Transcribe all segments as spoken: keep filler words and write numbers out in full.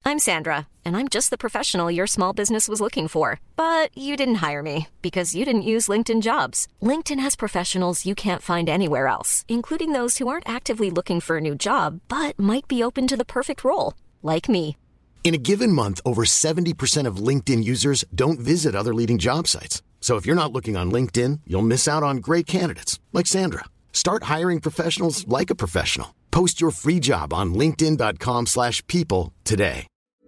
I'm Sandra, and I'm just the professional your small business was looking for. But you didn't hire me because you didn't use LinkedIn Jobs. LinkedIn has professionals you can't find anywhere else, including those who aren't actively looking for a new job, but might be open to the perfect role, like me. In a given month, over seventy percent of LinkedIn users don't visit other leading job sites. So if you're not looking on LinkedIn, you'll miss out on great candidates like Sandra. Start hiring professionals like a professional. Post your free job on linkedin dot com slash people today.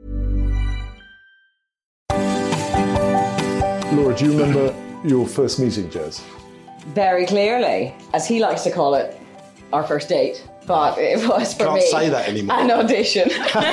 Laura, do you remember your first meeting, Jez? Very clearly, as he likes to call it, our first date. But it was for Can't me say that anymore. an audition.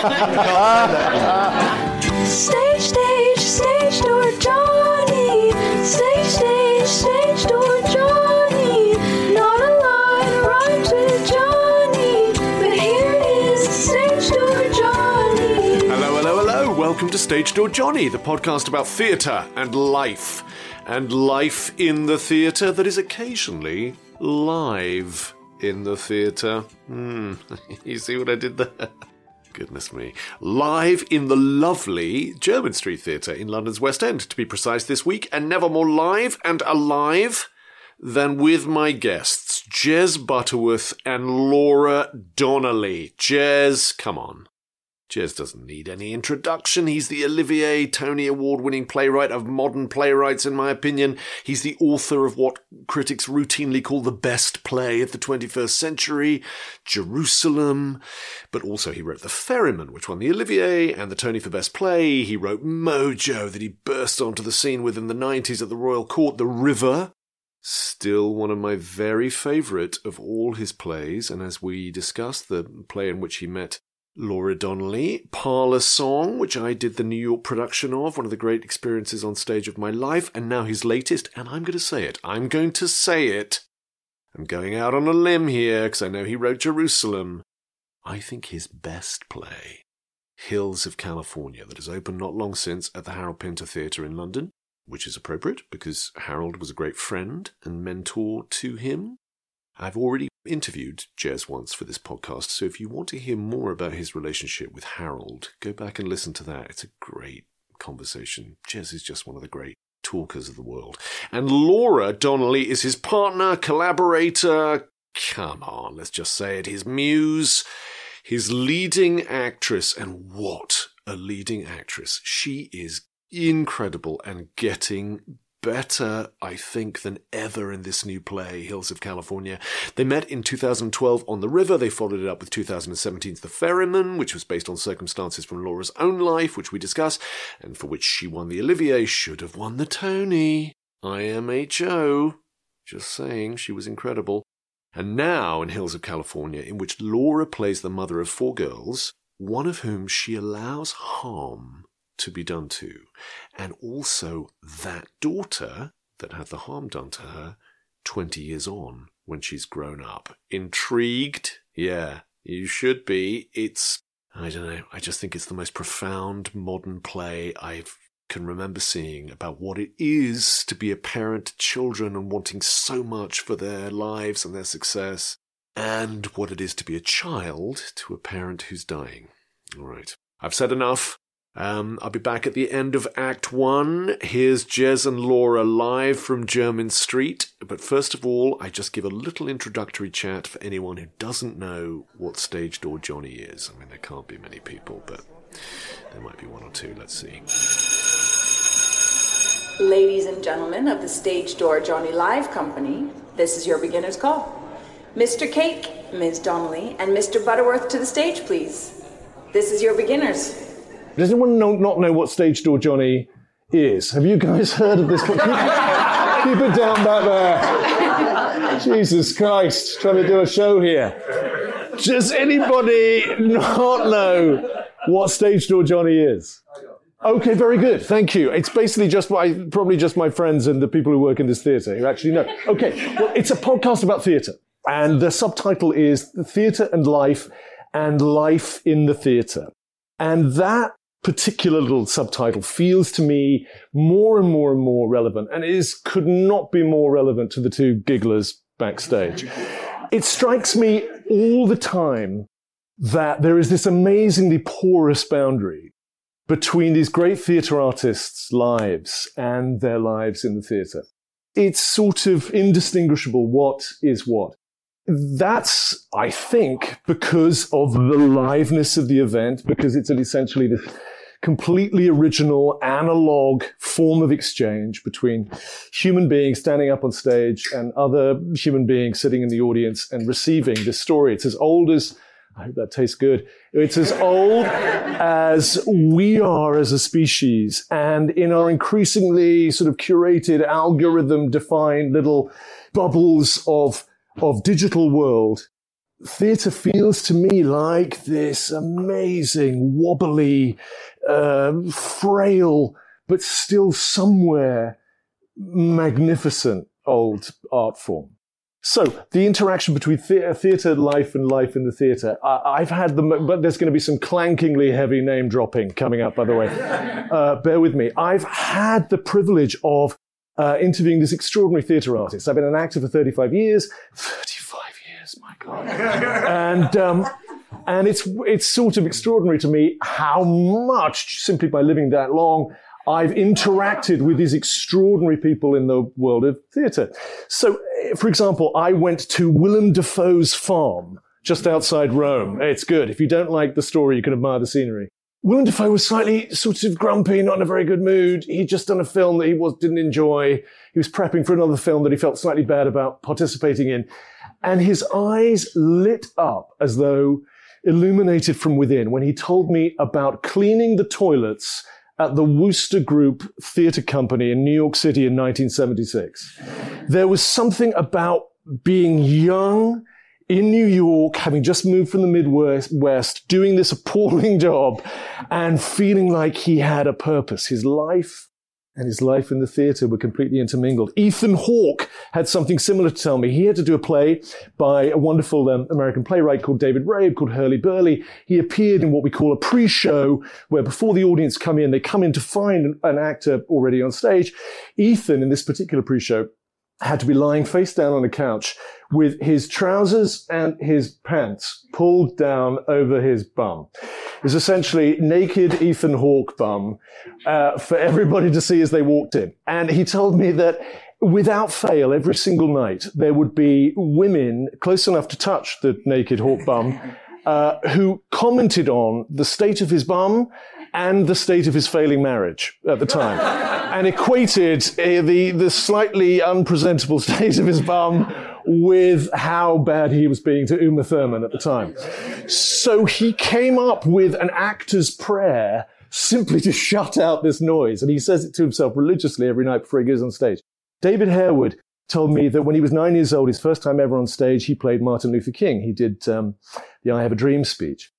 Stage, stage, stage door Johnny. Stage, stage, stage door Johnny. Not a line rhymes with Johnny, but here it is, Stage Door Johnny. Hello, hello, hello. Welcome to Stage Door Johnny, the podcast about theatre and life. And life in the theatre that is occasionally live in the theatre. Hmm, you see what I did there? Goodness me. Live in the lovely Jermyn Street Theatre in London's West End, to be precise, this week, and never more live and alive than with my guests, Jez Butterworth and Laura Donnelly. Jez, come on. Jez doesn't need any introduction. He's the Olivier Tony Award-winning playwright of modern playwrights, in my opinion. He's the author of what critics routinely call the best play of the twenty-first century, Jerusalem. But also he wrote The Ferryman, which won the Olivier and the Tony for Best Play. He wrote Mojo, that he burst onto the scene with in the nineties at the Royal Court. The River, still one of my very favourite of all his plays. And as we discussed, the play in which he met Laura Donnelly, Parlour Song, which I did the New York production of, one of the great experiences on stage of my life, and now his latest, and I'm going to say it, I'm going to say it, I'm going out on a limb here, because I know he wrote Jerusalem. I think his best play, Hills of California, that has opened not long since at the Harold Pinter Theatre in London, which is appropriate, because Harold was a great friend and mentor to him. I've already interviewed Jez once for this podcast, so if you want to hear more about his relationship with Harold, go back and listen to that. It's a great conversation. Jez is just one of the great talkers of the world. And Laura Donnelly is his partner, collaborator, come on, let's just say it, his muse, his leading actress, and what a leading actress. She is incredible and getting better, I think, than ever in this new play, Hills of California. They met in two thousand twelve on The River. They followed it up with two thousand seventeen's The Ferryman, which was based on circumstances from Laura's own life, which we discuss, and for which she won the Olivier, should have won the Tony. I M H O. Just saying, she was incredible. And now in Hills of California, in which Laura plays the mother of four girls, one of whom she allows harm to be done to, and also that daughter that had the harm done to her twenty years on when she's grown up. Intrigued? Yeah, you should be. It's, I don't know, I just think it's the most profound modern play I can remember seeing about what it is to be a parent to children and wanting so much for their lives and their success, and what it is to be a child to a parent who's dying. All right, I've said enough. Um, I'll be back at the end of Act One. Here's Jez and Laura live from Jermyn Street. But first of all, I just give a little introductory chat for anyone who doesn't know what Stage Door Johnny is. I mean, there can't be many people, but there might be one or two. Let's see. Ladies and gentlemen of the Stage Door Johnny Live Company, this is your beginner's call. Mister Cake, Miz Donnelly, and Mister Butterworth to the stage, please. This is your beginners. Does anyone know, not know what Stage Door Johnny is? Have you guys heard of this? Keep, keep it down back there. Jesus Christ, trying to do a show here. Does anybody not know what Stage Door Johnny is? Okay, very good. Thank you. It's basically just my, probably just my friends and the people who work in this theatre who actually know. Okay, well, it's a podcast about theatre. And the subtitle is Theatre and Life and Life in the Theatre. And that particular little subtitle feels to me more and more and more relevant, and is could not be more relevant to the two gigglers backstage. It strikes me all the time that there is this amazingly porous boundary between these great theatre artists' lives and their lives in the theatre. It's sort of indistinguishable what is what. That's, I think, because of the liveness of the event, because it's an essentially this completely original, analog form of exchange between human beings standing up on stage and other human beings sitting in the audience and receiving this story. It's as old as, I hope that tastes good, it's as old as we are as a species. And in our increasingly sort of curated, algorithm-defined little bubbles of of digital world, theatre feels to me like this amazing, wobbly, uh, frail, but still somewhere magnificent old art form. So the interaction between the- theatre life and life in the theatre, I- I've had the, mo- but there's going to be some clankingly heavy name dropping coming up, by the way. Uh, bear with me. I've had the privilege of Uh, interviewing this extraordinary theatre artist. I've been an actor for thirty-five years. thirty-five years, my God. and um, and it's it's sort of extraordinary to me how much, simply by living that long, I've interacted with these extraordinary people in the world of theatre. So, for example, I went to Willem Dafoe's farm just outside Rome. It's good. If you don't like the story, you can admire the scenery. Willem Dafoe was slightly sort of grumpy, not in a very good mood. He'd just done a film that he was, didn't enjoy. He was prepping for another film that he felt slightly bad about participating in. And his eyes lit up as though illuminated from within when he told me about cleaning the toilets at the Wooster Group Theatre Company in New York City in nineteen seventy-six. There was something about being young in New York, having just moved from the Midwest, West, doing this appalling job and feeling like he had a purpose. His life and his life in the theatre were completely intermingled. Ethan Hawke had something similar to tell me. He had to do a play by a wonderful um, American playwright called David Rabe, called Hurley Burley. He appeared in what we call a pre-show, where before the audience come in, they come in to find an actor already on stage. Ethan, in this particular pre-show, had to be lying face down on a couch with his trousers and his pants pulled down over his bum. It was essentially naked Ethan Hawke bum uh, for everybody to see as they walked in. And he told me that without fail, every single night, there would be women close enough to touch the naked Hawke bum uh, who commented on the state of his bum and the state of his failing marriage at the time, and equated uh, the, the slightly unpresentable state of his bum with how bad he was being to Uma Thurman at the time. So he came up with an actor's prayer simply to shut out this noise, and he says it to himself religiously every night before he goes on stage. David Harewood told me that when he was nine years old, his first time ever on stage, he played Martin Luther King. He did um, the I Have a Dream speech.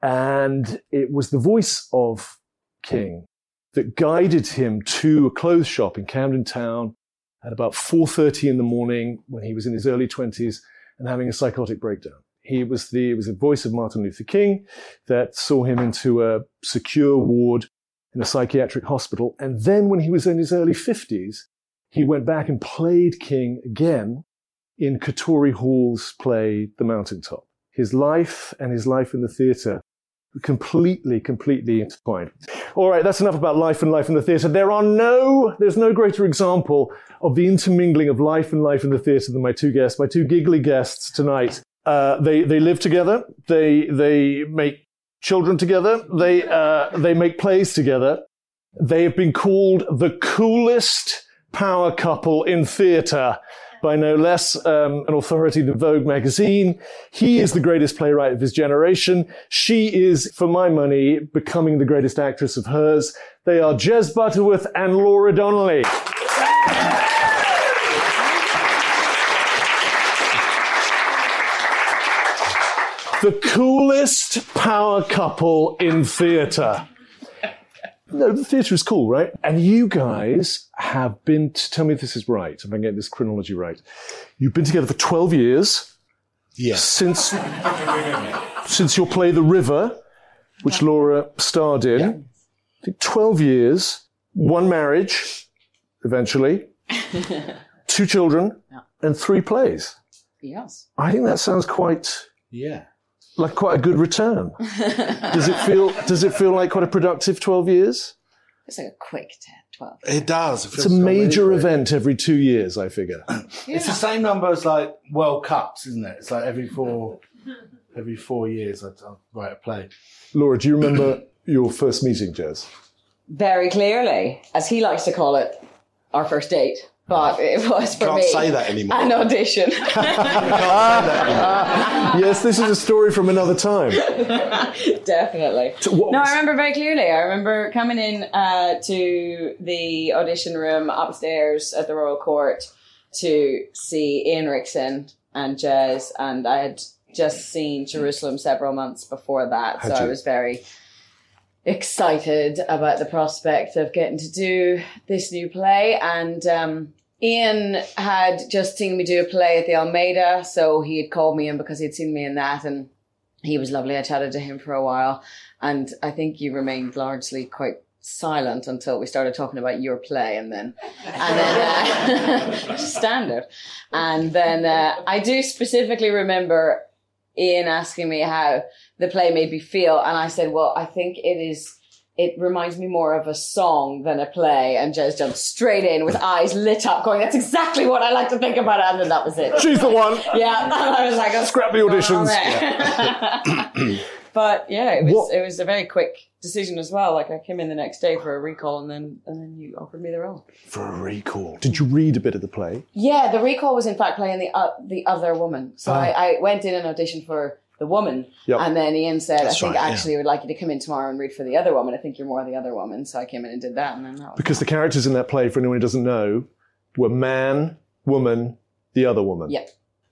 And it was the voice of King that guided him to a clothes shop in Camden Town at about four thirty in the morning when he was in his early twenties and having a psychotic breakdown. He was the, it was the voice of Martin Luther King that saw him into a secure ward in a psychiatric hospital. And then when he was in his early fifties, he went back and played King again in Katori Hall's play, The Mountaintop. His life and his life in the theatre completely, completely intertwined. All right, that's enough about life and life in the theatre. There are no, there's no greater example of the intermingling of life and life in the theatre than my two guests, my two giggly guests tonight. Uh, they, they live together. They, they make children together. They, uh, they make plays together. They have been called the coolest power couple in theatre by no less um, an authority than Vogue magazine. He is the greatest playwright of his generation. She is, for my money, becoming the greatest actress of hers. They are Jez Butterworth and Laura Donnelly. The coolest power couple in theatre. No, the theatre is cool, right? And you guys have been, to tell me if this is right, if I can get this chronology right. You've been together for twelve years. Yes. Since, since your play The River, which Laura starred in. Yeah. I think twelve years, one marriage, eventually, two children, Yeah. and three plays. Yes. I think that sounds quite Yeah. like quite a good return. Does it feel? Does it feel like quite a productive twelve years? It's like a quick ten, twelve. It does. It It's feels a like major really quick. event every two years, I figure. It's the same number as like World Cups, isn't it? It's like every four, every four years I I write a play. Laura, do you remember your first meeting, Jez? Very clearly, as he likes to call it, our first date. But it was for Can't me say that anymore. an audition. Yes, this is a story from another time. Definitely. So what No, was- I remember very clearly. I remember coming in uh, to the audition room upstairs at the Royal Court to see Ian Rickson and Jez, and I had just seen Jerusalem several months before that, Had so I you? was very excited about the prospect of getting to do this new play. And um, Ian had just seen me do a play at the Almeida, so he had called me in because he'd seen me in that, and he was lovely. I chatted to him for a while, and I think you remained largely quite silent until we started talking about your play, and then and then uh, standard. And then uh, I do specifically remember Ian asking me how the play made me feel, and I said, well, I think it is, it reminds me more of a song than a play. And Jez jumped straight in with eyes lit up going, that's exactly what I like to think about it. And then that was it. She's the one. Yeah, and I was like, oh, Scrap the what's going on auditions. there? But yeah, it was What- it was a very quick decision as well. Like I came in the next day for a recall, and then and then you offered me the role. For a recall. Did you read a bit of the play? Yeah, the recall was in fact playing the uh, the other woman. So Ah. I, I went in and auditioned for the woman, Yep. and then Ian said, That's "I think right, yeah. actually I would like you to come in tomorrow and read for the other woman. I think you're more the other woman." So I came in and did that, and then that was Because the characters in that play, for anyone who doesn't know, were man, woman, the other woman. yeah.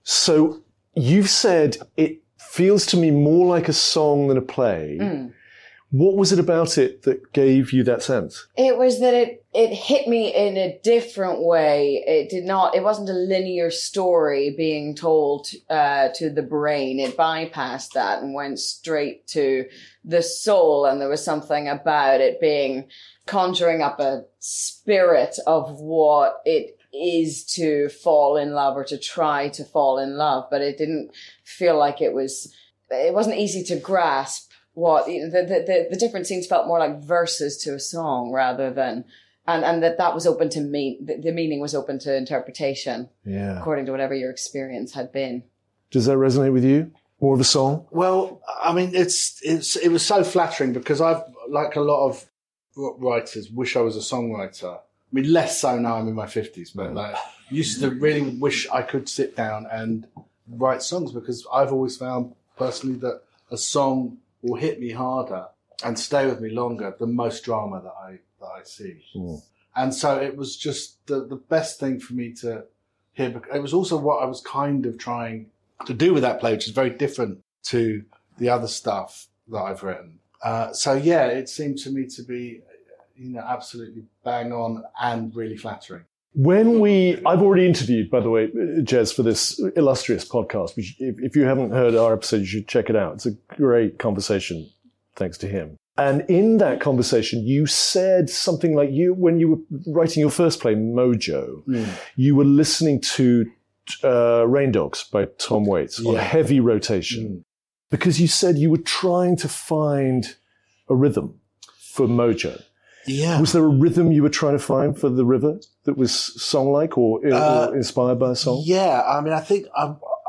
So you've said it feels to me more like a song than a play. Mm. What was it about it that gave you that sense? It was that it, it hit me in a different way. It did not, it wasn't a linear story being told uh, to the brain. It bypassed that and went straight to the soul. And there was something about it being conjuring up a spirit of what it is to fall in love or to try to fall in love. But it didn't feel like it was, it wasn't easy to grasp. What you know, the, the the the different scenes felt more like verses to a song rather than, and and that that was open to me. The, the meaning was open to interpretation Yeah. according to whatever your experience had been. Does that resonate with you? More of a song? Well, I mean, it's it's it was so flattering because I've, like a lot of writers, wish I was a songwriter. I mean, less so now I'm in my fifties, but like used to really wish I could sit down and write songs because I've always found personally that a song will hit me harder and stay with me longer than most drama that I that I see. Mm. And so it was just the, the best thing for me to hear. It was also what I was kind of trying to do with that play, which is very different to the other stuff that I've written. Uh, so yeah, it seemed to me to be, you know, absolutely bang on and really flattering. When we, I've already interviewed, by the way, Jez, for this illustrious podcast. Which, if, if you haven't heard our episode, you should check it out. It's a great conversation, thanks to him. And in that conversation, you said something like you, when you were writing your first play, Mojo, Mm. you were listening to uh, Rain Dogs by Tom Waits on Yeah. heavy rotation. Mm. Because you said you were trying to find a rhythm for Mojo. Yeah. Was there a rhythm you were trying to find for the river that was song-like or, Uh, or inspired by a song? Yeah, I mean, I think I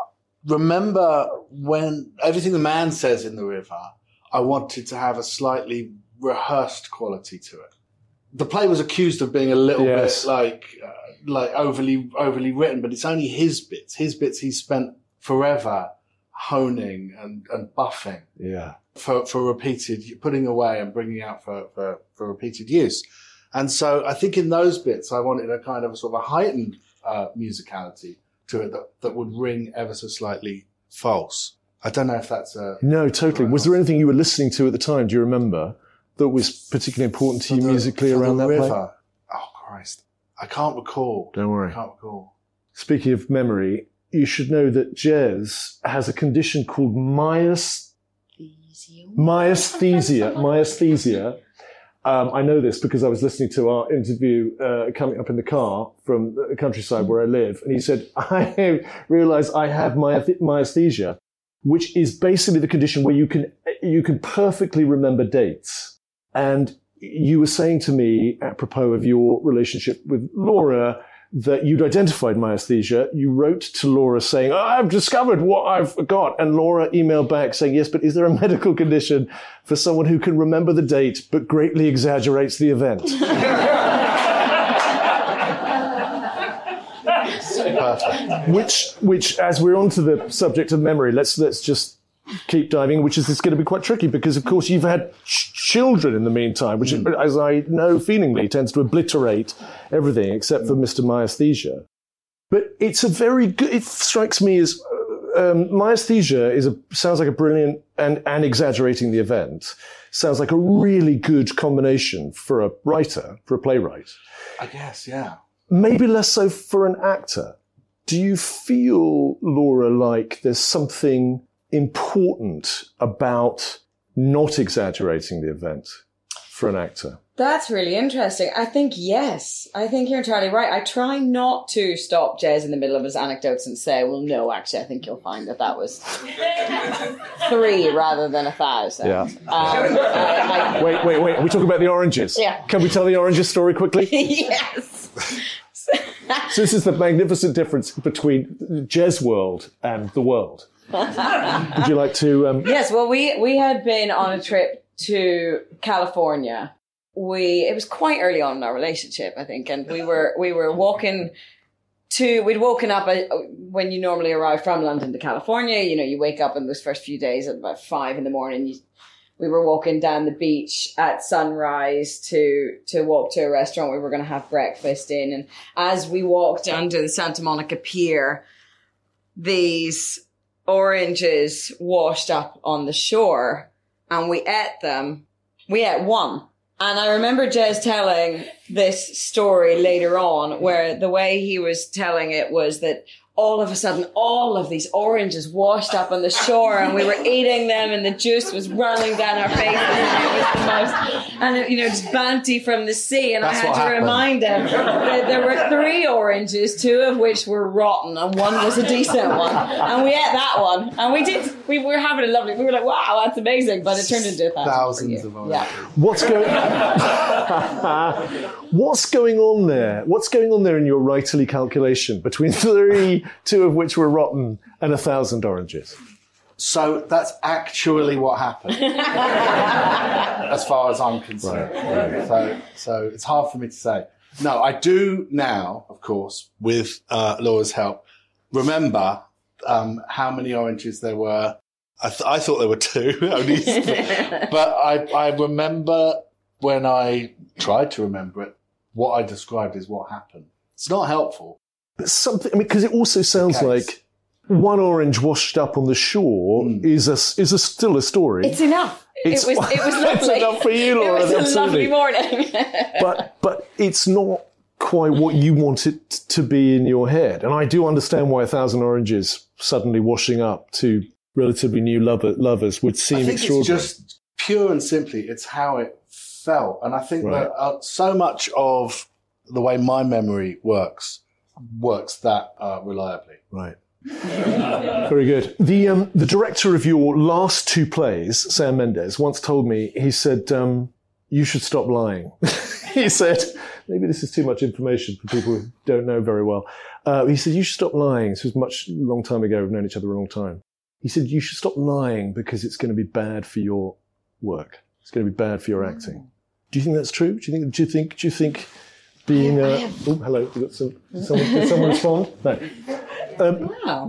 remember when everything the man says in the river, I wanted to have a slightly rehearsed quality to it. The play was accused of being a little Yes. bit like uh, like overly overly written, but it's only his bits. His bits he spent forever honing and, and buffing Yeah. for, for repeated, putting away and bringing out for, for, for repeated use. And so I think in those bits, I wanted a kind of a sort of a heightened uh, musicality to it that, that would ring ever so slightly false. I don't know if that's a... No, totally. Was there anything you were listening to at the time, do you remember, that was particularly important to you for the- musically for the around that river. play? Oh, Christ. I can't recall. Don't worry. I can't recall. Speaking of memory, you should know that Jez has a condition called myas- myasthesia. Myasthesia. Um, I know this because I was listening to our interview uh, coming up in the car from the countryside where I live, and he said, I realise I have myath- myasthesia. which is basically the condition where you can you can perfectly remember dates. And you were saying to me, apropos of your relationship with Laura, that you'd identified myesthesia. You wrote to Laura saying, oh, I've discovered what I've got. And Laura emailed back saying, yes, but is there a medical condition for someone who can remember the date but greatly exaggerates the event? Perfect. Which, which, as we're onto the subject of memory, let's let's just keep diving, which is it's going to be quite tricky because, of course, you've had ch- children in the meantime, which, mm. as I know feelingly, tends to obliterate everything except for Mister Myesthesia. But it's a very good, it strikes me as, um, myesthesia is a, sounds like a brilliant, and, and exaggerating the event, sounds like a really good combination for a writer, for a playwright. I guess, yeah. Maybe less so for an actor. Do you feel, Laura, like there's something important about not exaggerating the event for an actor? That's really interesting. I think yes. I think you're entirely right. I try not to stop Jez in the middle of his anecdotes and say, well, no, actually, I think you'll find that that was three rather than a thousand. Yeah. Um, I, I, wait, wait, wait. We talk about the oranges. Yeah. Can we tell the oranges story quickly? Yes. So this is the magnificent difference between Jez world and the world. Would you like to... Um... Yes, well, we, we had been on a trip to California. We It was quite early on in our relationship, I think, and we were we were walking to... We'd woken up uh, when you normally arrive from London to California. You know, you wake up in those first few days at about five in the morning. You, we were walking down the beach at sunrise to to walk to a restaurant we were going to have breakfast in. And as we walked under the Santa Monica Pier, these oranges washed up on the shore, and we ate them. We ate one. And I remember Jez telling this story later on, where the way he was telling it was that all of a sudden, all of these oranges washed up on the shore, and we were eating them, and the juice was running down our faces, and it was the most, and it, you know, just bounty from the sea. And That's I had to happened. remind him that there were three oranges, two of which were rotten, and one was a decent one. And we ate that one, and we did. We were having a lovely. We were like, "Wow, that's amazing!" But it turned into a thousand. Thousands of oranges. Yeah. What's going? What's going on there? What's going on there in your writerly calculation between three, two of which were rotten, and a thousand oranges? So that's actually what happened, as far as I'm concerned. Right, right. So, so it's hard for me to say. No, I do now, of course, with uh, Laura's help, remember um, how many oranges there were. I, th- I thought there were two, only, but I, I remember when I tried to remember it, what I described is what happened. It's not helpful. But something, I mean, because it also sounds Okay. like one orange washed up on the shore Mm. is a is a still a story. It's enough. It's- it was. It was lovely. It's enough for you, Laura, It was a absolutely. lovely morning. but but it's not quite what you want it to be in your head. And I do understand why a thousand oranges suddenly washing up to relatively new lover, lovers would seem I think extraordinary. it's just pure and simply, it's how it felt. And I think Right. that uh, so much of the way my memory works, works that uh, reliably. Right. Very good. The um, the director of your last two plays, Sam Mendes, once told me, he said, um, you should stop lying. He said, maybe this is too much information for people who don't know very well. Uh, he said, you should stop lying. This was much long time ago. We've known each other a long time. He said, you should stop lying because it's going to be bad for your work. It's going to be bad for your acting. Do you think that's true? Do you think, do you think, do you think being, I uh, have- oh, hello, you got some, someone, did someone respond? No. Um, Wow.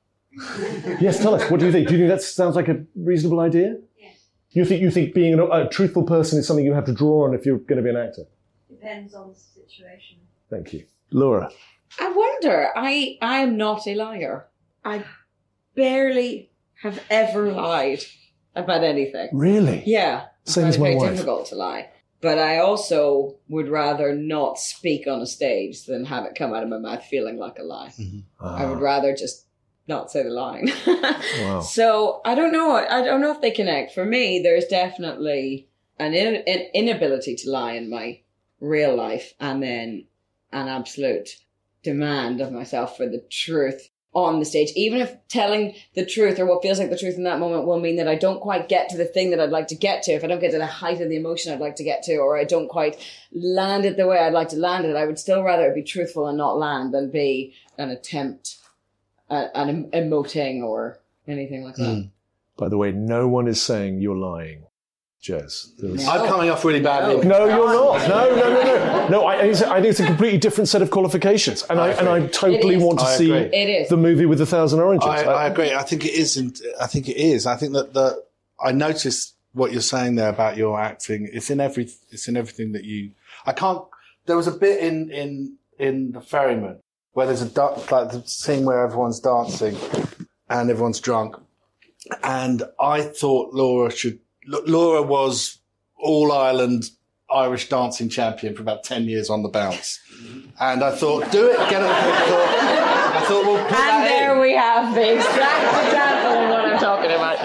Yes, tell us. What do you think? Do you think that sounds like a reasonable idea? Yes. You think you think being a, a truthful person is something you have to draw on if you're going to be an actor? Depends on the situation. Thank you, Laura. I wonder. I I am not a liar. I barely have ever lied about anything. Really? Yeah. Same I as find my it very wife. difficult to lie. But I also would rather not speak on a stage than have it come out of my mouth feeling like a lie. I would rather just not say the line. Wow. So I don't know. I don't know if they connect. For me, there's definitely an, in, an inability to lie in my real life, and then an absolute demand of myself for the truth. on the stage, even if telling the truth or what feels like the truth in that moment will mean that I don't quite get to the thing that I'd like to get to, if I don't get to the height of the emotion I'd like to get to, or I don't quite land it the way I'd like to land it, I would still rather it be truthful and not land than be an attempt at, at em- emoting or anything like that. Mm. By the way, no one is saying you're lying, Jez. Was... I'm coming off really badly. No, you're not. No, no, no, no. No, I, I think it's a completely different set of qualifications, and I, I and I totally want to I see agree. It is. the movie with a thousand oranges. I, I agree. I think it is. I think it is. I think that the I noticed what you're saying there about your acting. It's in every. It's in everything that you. I can't. There was a bit in in in The Ferryman where there's a da- like the scene where everyone's dancing and everyone's drunk, and I thought Laura should. Laura was All Ireland Irish dancing champion for about ten years on the bounce. And I thought, do it, get it. I thought, I thought we'll put And that there in. we have the exact example of what I'm talking about.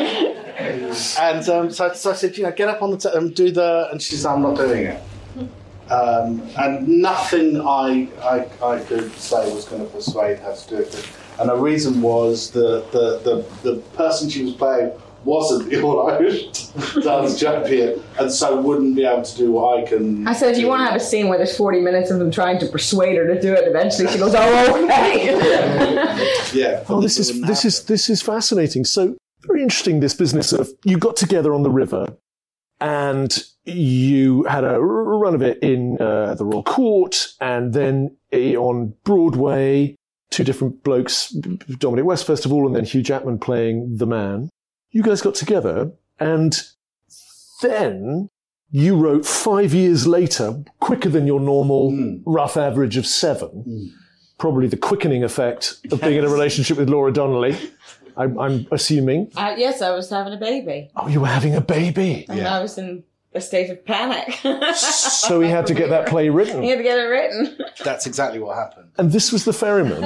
And um, so, so I said, you know, get up on the t- and do the, and she said, I'm not doing it. Um, and nothing I, I I could say was going to persuade her to do it. And the reason was the, the, the, the person she was playing wasn't the All Irish dance champion, and so wouldn't be able to do what I can. I said, do you want to have a scene where there's forty minutes of them trying to persuade her to do it? Eventually, she goes, "Oh, okay." Yeah. Oh, this is this is this is fascinating. So very interesting. This business of you got together on the river, and you had a run of it in uh, the Royal Court, and then on Broadway, two different blokes, Dominic West first of all, and then Hugh Jackman playing the man. You guys got together, and then you wrote five years later, quicker than your normal mm. rough average of seven. Mm. Probably the quickening effect of being in a relationship with Laura Donnelly, I'm, I'm assuming. Uh, yes, I was having a baby. Oh, you were having a baby. And Yeah. I was in a state of panic. So he had to get that play written. He had to get it written. That's exactly what happened. And this was The Ferryman.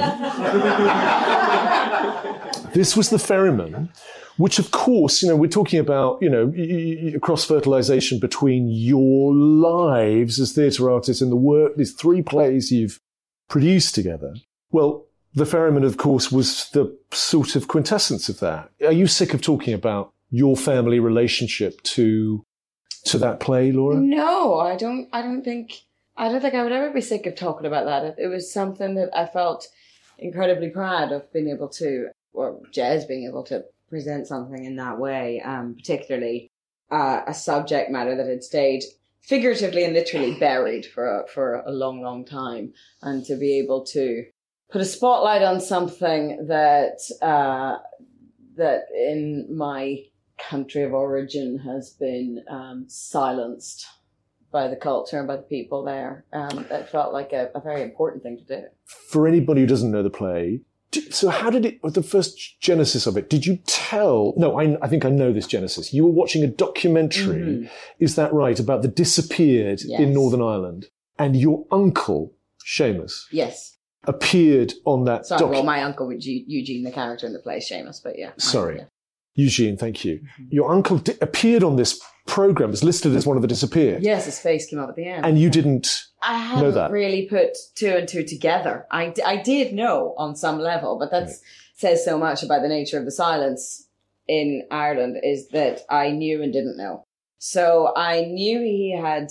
This was The Ferryman, which, of course, you know, we're talking about, you know, cross-fertilization between your lives as theatre artists and the work, these three plays you've produced together. Well, The Ferryman, of course, was the sort of quintessence of that. Are you sick of talking about your family relationship to to that play, Laura? No, I don't. I don't think. I don't think I would ever be sick of talking about that. It, it was something that I felt incredibly proud of being able to, or Jez being able to present something in that way. Um, particularly uh, a subject matter that had stayed figuratively and literally buried for a, for a long, long time, and to be able to put a spotlight on something that uh, that in my country of origin has been um, silenced by the culture and by the people there. Um, it felt like a, a very important thing to do. For anybody who doesn't know the play, so how did it, the first genesis of it, did you tell, no, I, I think I know this genesis. You were watching a documentary, mm-hmm. is that right, about the disappeared yes. in Northern Ireland, and your uncle, Seamus, yes, appeared on that Sorry, documentary. well, my uncle was Eugene, the character in the play, Seamus, but yeah. Sorry. Yeah. Eugene, thank you. Mm-hmm. Your uncle di- appeared on this program, was listed as one of the disappeared. Yes, his face came up at the end. And you didn't I know hadn't that. really put two and two together. I, d- I did know on some level, but that right. says so much about the nature of the silence in Ireland, is that I knew and didn't know. So I knew he had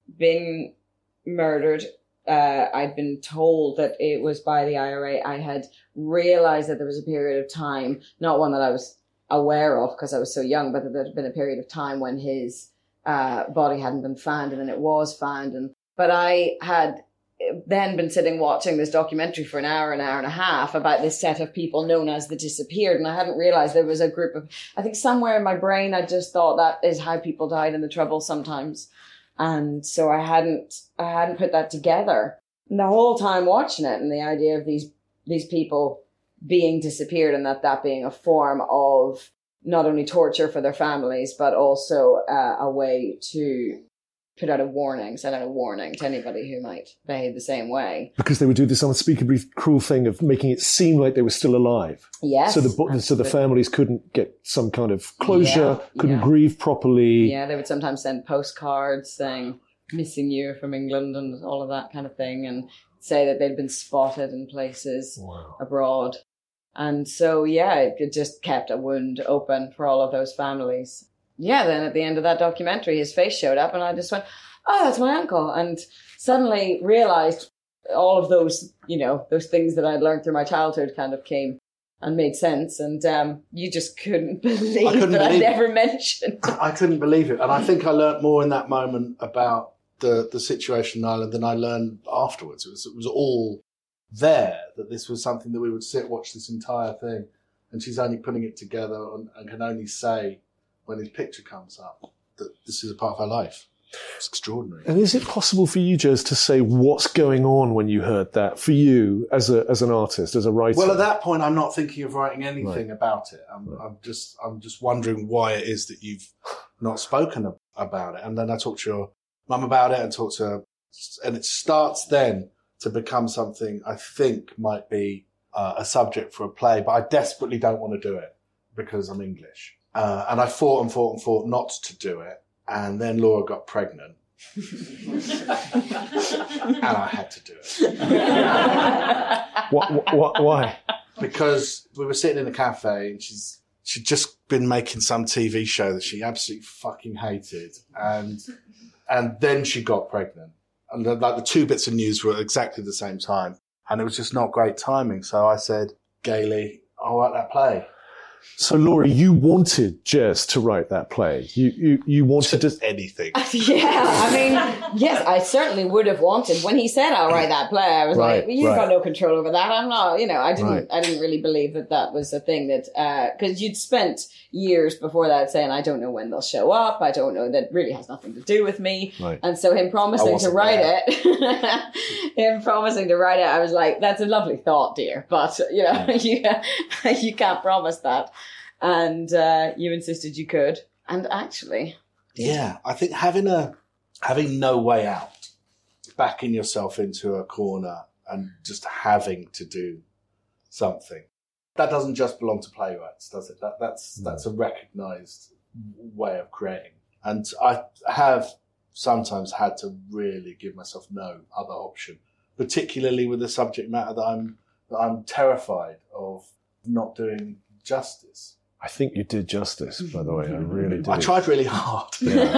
been murdered. Uh, I'd been told that it was by the I R A. I had realized that there was a period of time, not one that I was aware of because I was so young, but that there had been a period of time when his uh, body hadn't been found, and then it was found. And but I had then been sitting watching this documentary for an hour, an hour and a half about this set of people known as the disappeared, and I hadn't realized there was a group of, I think somewhere in my brain I just thought that is how people died in the Trouble sometimes. And so I hadn't, I hadn't put that together. And the whole time watching it, and the idea of these, these people being disappeared, and that that being a form of not only torture for their families, but also uh, a way to put out a warning, send out a warning to anybody who might behave the same way. Because they would do this unspeakably cruel thing of making it seem like they were still alive. Yes. So the absolutely. so the families couldn't get some kind of closure, yeah, couldn't yeah. grieve properly. Yeah, they would sometimes send postcards saying, missing you from England and all of that kind of thing, and say that they'd been spotted in places wow. abroad. And so, yeah, it, it just kept a wound open for all of those families. Yeah, then at the end of that documentary, his face showed up and I just went, oh, that's my uncle. And suddenly realized all of those, you know, those things that I'd learned through my childhood kind of came and made sense. And um, you just couldn't believe couldn't that believe I it. never mentioned. I couldn't believe it. And I think I learnt more in that moment about the, the situation in Ireland than I learned afterwards. It was, it was all there, that this was something that we would sit, watch this entire thing. And she's only putting it together and, and can only say when his picture comes up that this is a part of her life. It's extraordinary. And is it possible for you, Jez, to say what's going on when you heard that for you as a as an artist, as a writer? Well, at that point, I'm not thinking of writing anything Right. about it. I'm, Right. I'm just I'm just wondering why it is that you've not spoken ab- about it. And then I talked to your mum about it and talked to her, and it starts then to become something I think might be uh, a subject for a play, but I desperately don't want to do it because I'm English. Uh, and I fought and fought and fought not to do it. And then Laura got pregnant. And I had to do it. What, what, why? Because we were sitting in a cafe and she's she'd just been making some T V show that she absolutely fucking hated. And and then she got pregnant. And the, like the two bits of news were exactly the same time. And it was just not great timing. So I said, gaily, I'll write that play. So, Laura, you wanted Jez to write that play. You you, you wanted to... Anything. Yeah, I mean, yes, I certainly would have wanted. When he said, "I'll write that play," I was Right, like, well, "You've right. got no control over that." I'm not, you know, I didn't, Right. I didn't really believe that that was a thing that, because you'd spent years before that saying, "I don't know when they'll show up. I don't know." That really has nothing to do with me. Right. And so him I promising to wasn't write there. it, him promising to write it, I was like, "That's a lovely thought, dear, but you know, you you can't promise that." And uh, you insisted you could, and actually. Yeah, I think having a having no way out, backing yourself into a corner and just having to do something, that doesn't just belong to playwrights, does it? That that's that's a recognised way of creating. And I have sometimes had to really give myself no other option, particularly with the subject matter that I'm that I'm terrified of not doing justice. I think you did justice, by the way. I really did. I tried really hard.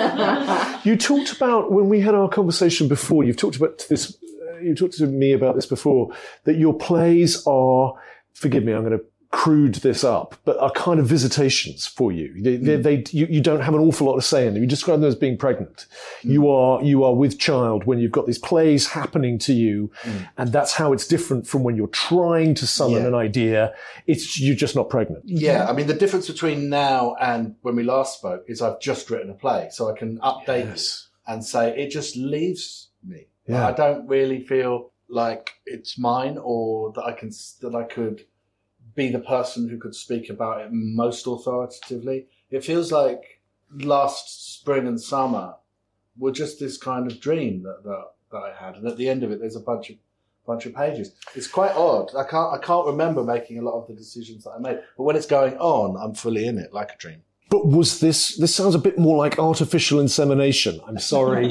You talked about, when we had our conversation before, you've talked about this, uh, you talked to me about this before, that your plays are, forgive me, I'm going to crude this up, but are kind of visitations for you. They, they, they you, you don't have an awful lot to say in them. You describe them as being pregnant. Mm. You are, you are with child when you've got these plays happening to you, mm. and that's how it's different from when you're trying to summon Yeah. an idea. It's, you're just not pregnant. Yeah, I mean, the difference between now and when we last spoke is I've just written a play, so I can update Yes. it and say it just leaves me. Yeah. I don't really feel like it's mine, or that I can that I could be the person who could speak about it most authoritatively. It feels like last spring and summer were just this kind of dream that that, that I had, and at the end of it, there's a bunch of bunch of pages. It's quite odd. I can't I can't remember making a lot of the decisions that I made, but when it's going on, I'm fully in it, like a dream. But was this, this sounds a bit more like artificial insemination. I'm sorry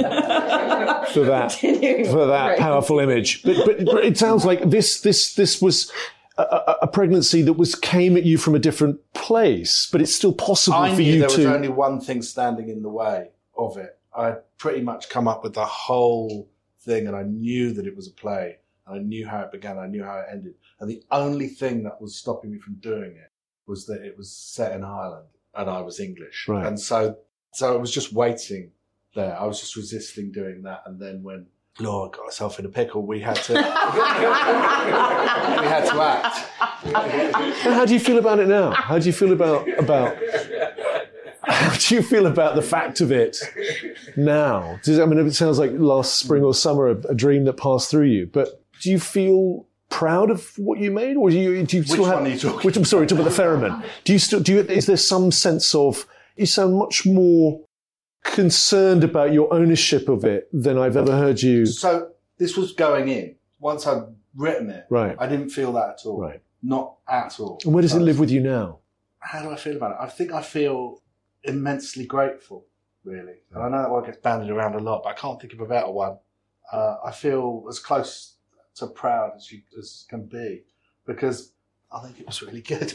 for that, for that Right. powerful image. But, but, but it sounds like this, this, this was a, a, a pregnancy that was, came at you from a different place, but it's still possible I for knew you there was to. only one thing standing in the way of it. I'd pretty much come up with the whole thing, and I knew that it was a play, and I knew how it began, I knew how it ended. And the only thing that was stopping me from doing it was that it was set in Ireland, and I was English. Right. And so, so I was just waiting there. I was just resisting doing that. And then when Laura got herself in a pickle, we had to, we had to act. And how do you feel about it now? How do you feel about, about, how do you feel about the fact of it now? Does, I mean, it sounds like last spring or summer, a, a dream that passed through you, but do you feel proud of what you made, or do you, do you still Which have, one are you talking which I'm sorry, talking about the Ferryman. Do you still, do you, is there some sense of, you sound much more concerned about your ownership of it than I've ever heard you. So this was going in. Once I'd written it, Right. I didn't feel that at all. Right. Not at all. And where does it So live with you now? How do I feel about it? I think I feel immensely grateful, really. And I know that word gets bandied around a lot, but I can't think of a better one. Uh, I feel as close to proud as you as can be, because I think it was really good.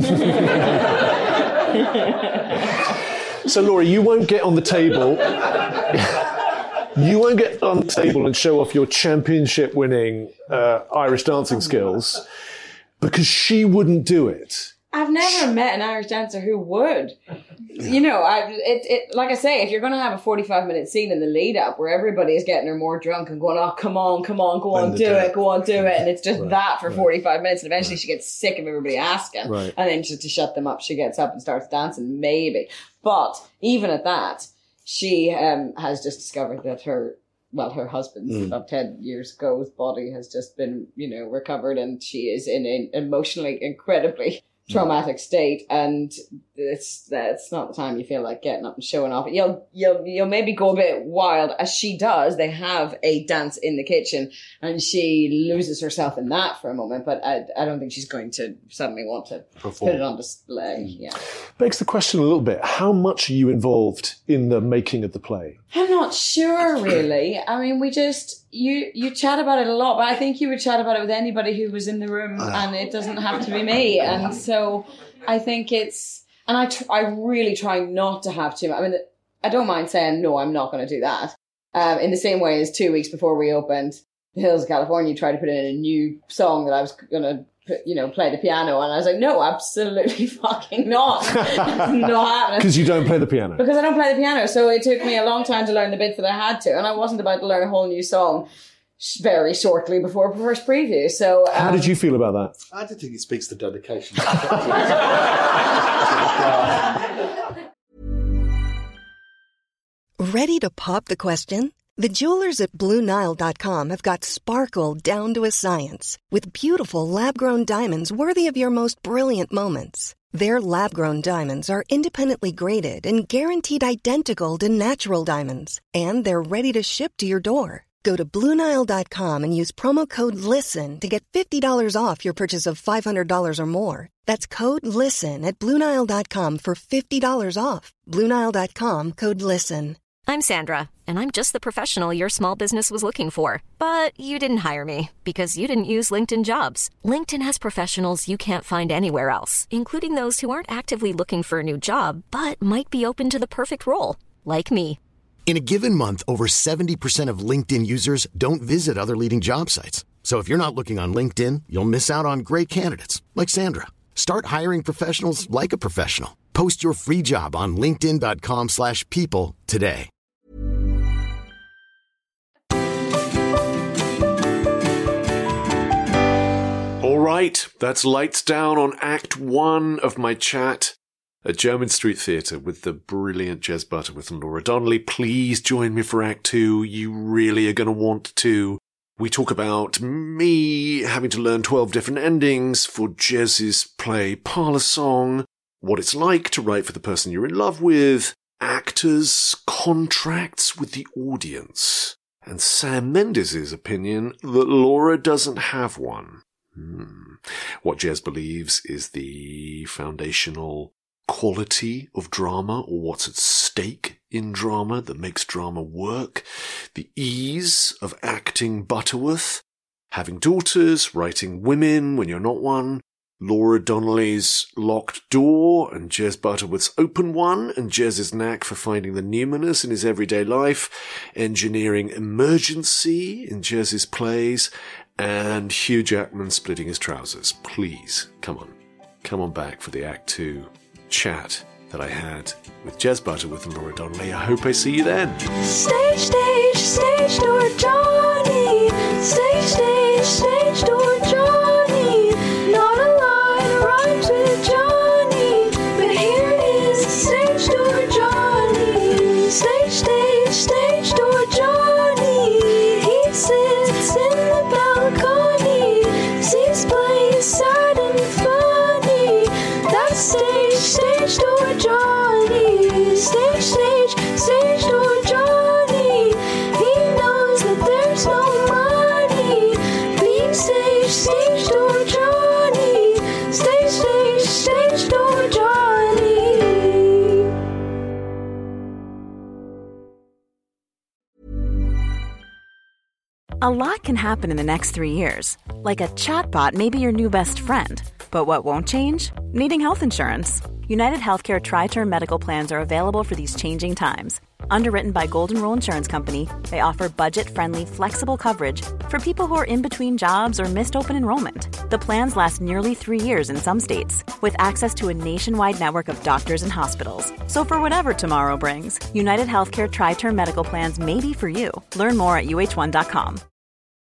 So, Laura, you won't get on the table. You won't get on the table and show off your championship-winning uh, Irish dancing skills because she wouldn't do it. I've never met an Irish dancer who would. You know, I it, it like I say, if you're going to have a forty-five minute scene in the lead up where everybody is getting her more drunk and going, oh, come on, come on, go on, do it, go on, do it. And it's just Right, that for right. forty-five minutes. And eventually Right. she gets sick of everybody asking. Right. And then just to shut them up, she gets up and starts dancing, maybe. But even at that, she um, has just discovered that her, well, her husband's Mm. of ten years ago's body has just been, you know, recovered, and she is in an emotionally incredibly traumatic state, and it's that's not the time you feel like getting up and showing off. You'll you'll you'll maybe go a bit wild, as she does. They have a dance in the kitchen, and she loses herself in that for a moment. But I I don't think she's going to suddenly want to Perform. put it on display. Yeah, Begs the question a little bit, how much are you involved in the making of the play? I'm not sure really. I mean, we just you you chat about it a lot, but I think you would chat about it with anybody who was in the room, and it doesn't have to be me. And so I think it's, and I tr- I really try not to have too much. I mean, I don't mind saying no, I'm not going to do that. Um, in the same way as two weeks before we opened The Hills of California, tried to put in a new song that I was going to, you know, play the piano, and I was like, no, absolutely fucking not. It's not happening. Because you don't play the piano. Because I don't play the piano, so it took me a long time to learn the bits that I had to, and I wasn't about to learn a whole new song sh- very shortly before first preview. So, um, How did you feel about that? I do think it speaks to dedication. Ready to pop the question? The jewelers at Blue Nile dot com have got sparkle down to a science with beautiful lab-grown diamonds worthy of your most brilliant moments. Their lab-grown diamonds are independently graded and guaranteed identical to natural diamonds, and they're ready to ship to your door. Go to Blue Nile dot com and use promo code LISTEN to get fifty dollars off your purchase of five hundred dollars or more. That's code LISTEN at Blue Nile dot com for fifty dollars off. Blue Nile dot com, code LISTEN. I'm Sandra, and I'm just the professional your small business was looking for. But you didn't hire me because you didn't use LinkedIn Jobs. LinkedIn has professionals you can't find anywhere else, including those who aren't actively looking for a new job, but might be open to the perfect role, like me. In a given month, over seventy percent of LinkedIn users don't visit other leading job sites. So if you're not looking on LinkedIn, you'll miss out on great candidates like Sandra. Start hiring professionals like a professional. Post your free job on linkedin dot com slash people today. All right, that's lights down on Act One of my chat at Jermyn Street Theatre with the brilliant Jez Butterworth and Laura Donnelly. Please join me for Act Two. You really are going to want to. We talk about me having to learn twelve different endings for Jez's play Parlour Song, what it's like to write for the person you're in love with, actors' contracts with the audience, and Sam Mendes' opinion that Laura doesn't have one. Hmm. What Jez believes is the foundational quality of drama, or what's at stake in drama that makes drama work, the ease of acting Butterworth, having daughters, writing women when you're not one, Laura Donnelly's locked door and Jez Butterworth's open one, and Jez's knack for finding the numinous in his everyday life, engineering emergency in Jez's plays, and Hugh Jackman splitting his trousers. Please, come on. Come on back for the Act Two chat that I had with Jez Butterworth and Laura Donnelly. I hope I see you then. Stage, stage, stage door Johnny. Stage, stage, stage door Johnny. Not a line rhymes with Johnny, but here is stage door Johnny. Stage, stage, stage door Johnny. He sits in the balcony, sees plays sad and funny. That's stage, stage door Johnny. Stage, stage, stage door Johnny. He knows that there's no money being stage, stage door Johnny. Stage, stage, stage door Johnny. A lot can happen in the next three years. Like a chatbot may be your new best friend. But what won't change? Needing health insurance. United Healthcare Tri-Term Medical Plans are available for these changing times. Underwritten by Golden Rule Insurance Company, they offer budget-friendly, flexible coverage for people who are in between jobs or missed open enrollment. The plans last nearly three years in some states, with access to a nationwide network of doctors and hospitals. So for whatever tomorrow brings, United Healthcare Tri-Term Medical Plans may be for you. Learn more at U H one dot com.